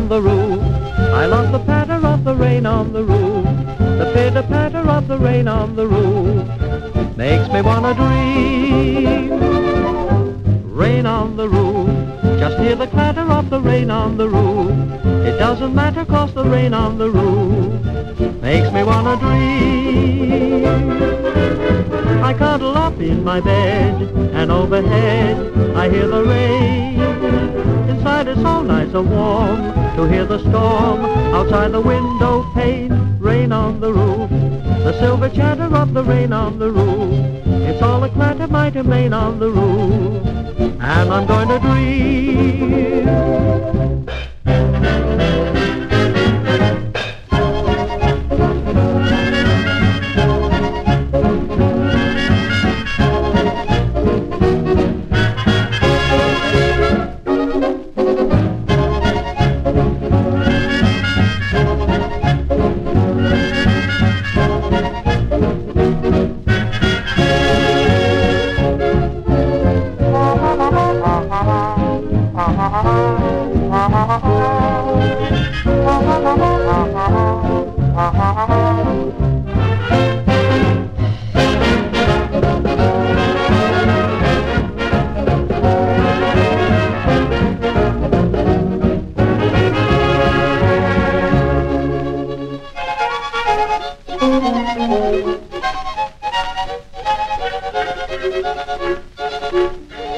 on the roof. I love the patter of the rain on the roof. The pitter-patter of the rain on the roof makes me wanna dream. Rain on the roof, just hear the clatter of the rain on the roof. It doesn't matter 'cause the rain on the roof makes me wanna dream. I cuddle up in my bed, and overhead I hear the rain. Inside it's so nice and warm to hear the storm outside the window pane. Rain on the roof, the silver chatter of the rain on the roof. It's all a clatter, mighty rain on the roof, and I'm going to dream.